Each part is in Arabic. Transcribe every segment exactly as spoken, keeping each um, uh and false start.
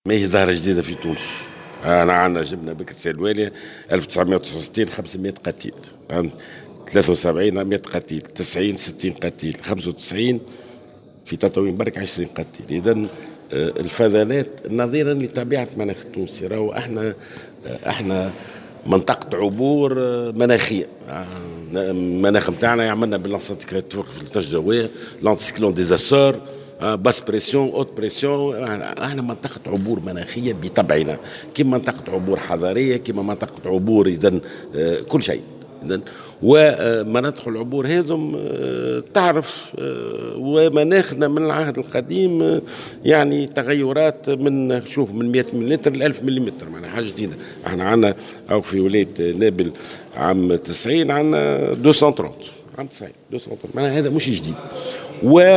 ما هي ظاهرة جديدة في تونس. أنا عندنا جبنا بكر سلوالي ألف وتسعمائة وتسعة وستين خمسمائة قتيل، ثلاثة وسبعين مائة قتيل، تسعين ستين قتيل، خمسة وتسعين في تطوين برك عشرين قتيل. إذا الفذانات نظيرا لطبيعة المناخ التونسي. راهو احنا احنا منطقة عبور مناخية. المناخ نتاعنا يعملنا بالانسيكلون في الثلج الجوية، لانتيسيكلون ديزاسور، باس بريسيون، اوت بريسيون. احنا منطقة عبور مناخية بطبعنا، كما منطقة عبور حضارية، كما منطقة عبور اذا كل شيء. اذا ومناطق العبور هذم تعرف، ومناخنا من العهد القديم يعني تغيرات من شوف من مئة ملم ل ألف ملم، معناها حاجه جديده. احنا عندنا او في ولايه نابل عام تسعين عندنا مئتين وثلاثين عام تسعين مئتين وثلاثين، معناها هذا مش جديد. و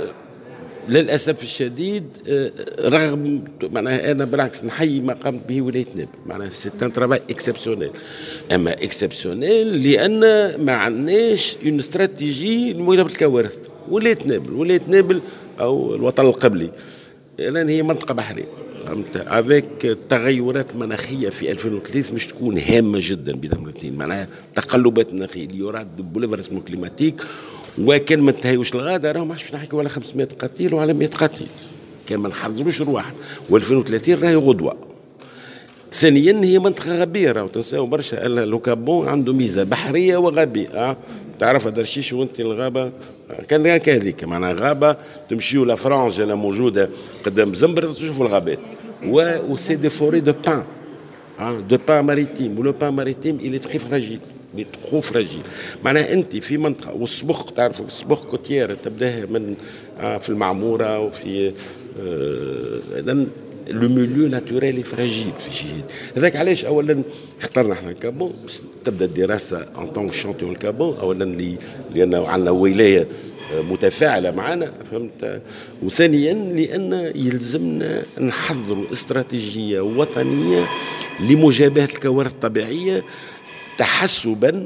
للاسف الشديد رغم معناها انا بالعكس نحيي ما قامت به ولايه نابل، معناها سي ان ترافاي اكسبسيونيل. اما اكسبسيونيل لان ما عندناش اون استراتيجي لمواجهه الكوارث. ولايه نابل ولايه نابل او الوطن القبلي لان هي منطقه بحريه، فهمت؟ افيك تغيرات مناخيه في ألفين وثلاثة مش تكون هامه جدا بثمانين، معناها تقلبات مناخيه يراد بوليفرسمون كليماتيك. وكان ما انتهيوش الغاده راهو ما عادش نحكيو على خمسمائة قتيل وعلى مئة قتيل، كان ما نحضروش رواحنا. وألفين وثلاثين راهي غدوه. ثانيا هي منطقه غابيه، راهو تنساو برشا لو كابون عنده ميزه بحريه وغابيه. أه؟ تعرف درشيش وانت الغابه كان كذلك، معناها غابه تمشيو لفرنج انا موجوده قدام زنبر تشوفوا الغابات. و سي دي فوري دو بان، دو بان ماريتيم. ولو بان ماريتيم إلي تخي فراجيل، تخو فراجيل. معناها انت في منطقه والصبخ، تعرف الصبخ كوتيير تبداها من آه في المعموره وفي اذا آه لو ميليو ناتوريل فراجيل في شيء. هذاك علاش اولا اخترنا احنا الكابون باش تبدا الدراسه ان طون شامبيون الكابون، اولا لي لان عندنا ولايه متفاعله معنا، فهمت؟ وثانيا لان يلزمنا نحضروا استراتيجيه وطنيه لمجابهه الكوارث الطبيعيه تحسبا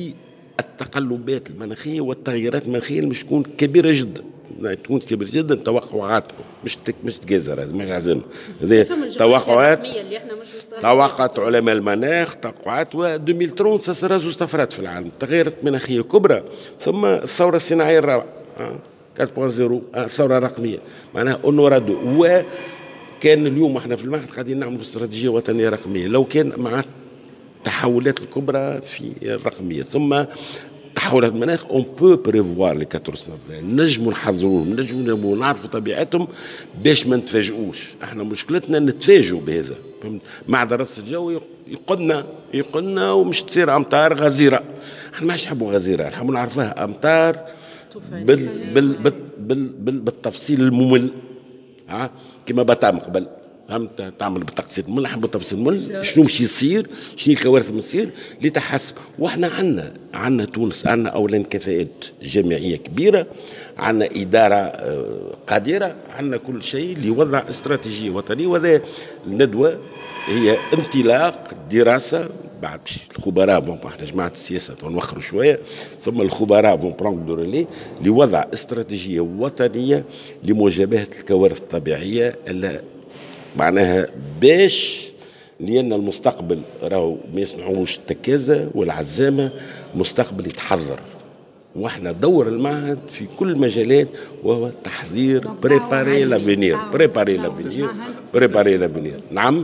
للتقلبات المناخيه والتغيرات المناخيه اللي مش تكون كبيره جدا، تكون كبيره جدا. توقعاتكم مش تك مش تجازر، هذا مش عزم، هذه توقعات توقعات علماء المناخ، توقعات. و ألفين وثلاثين سترى زوج طفرات في العالم، تغيرات مناخيه كبرى، ثم الثوره الصناعيه الرابعه أربعة صفر، الثوره الرقميه، معناها اونورادو. وكان اليوم احنا في المعهد قاعدين نعملوا استراتيجيه وطنيه رقميه، لو كان مع التحولات الكبرى في الرقميه ثم تحولات المناخ اون بو بريفوار لي أربعطاش نوفمبر، نجموا نحضروهم، نجموا نعرفوا طبيعتهم باش ما نتفاجئوش. احنا مشكلتنا نتفاجئوا بهذا مع دراسه الجو، يقولنا يقولنا ومش تصير امطار غزيره. احنا ماش نحبوا غزيره، نحبوا نعرفوها امطار بال بال بال بال بال بالتفصيل الممل، ها كما بتعمل قبل، فهمت؟ تعمل بتقسيط مل، نحب تفصيل مل، شنو مش يصير، شنو الكوارث بتصير لتحسب. واحنا عندنا عندنا تونس عندنا اولا كفاءات جامعيه كبيره، عندنا اداره قادره، عندنا كل شيء ليوضع استراتيجيه وطنيه. وهذا الندوه هي انطلاق دراسه بعد الخبراء. بون احنا جماعه السياسه ونوخروا شويه، ثم الخبراء بون برون دو ريلي لوضع استراتيجيه وطنيه لمجابهه الكوارث الطبيعيه اللي معناها باش لأن المستقبل راهو ما يسمعوش التكازة والعزامة، مستقبل يتحضر. واحنا دور المعهد في كل المجالات وهو تحضير، بريباري لافينير، بريباري لافينير، بريباري لافينير. نعم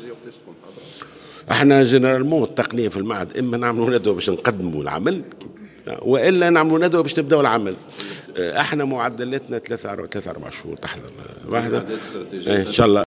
احنا جنرالمون التقنية في المعهد اما نعملوا ندوة باش نقدموا العمل، والا نعملوا ندوه باش نبداو العمل. احنا معدلاتنا ثلاثة ثلاثة اربع شهور تحضر واحده ان شاء الله.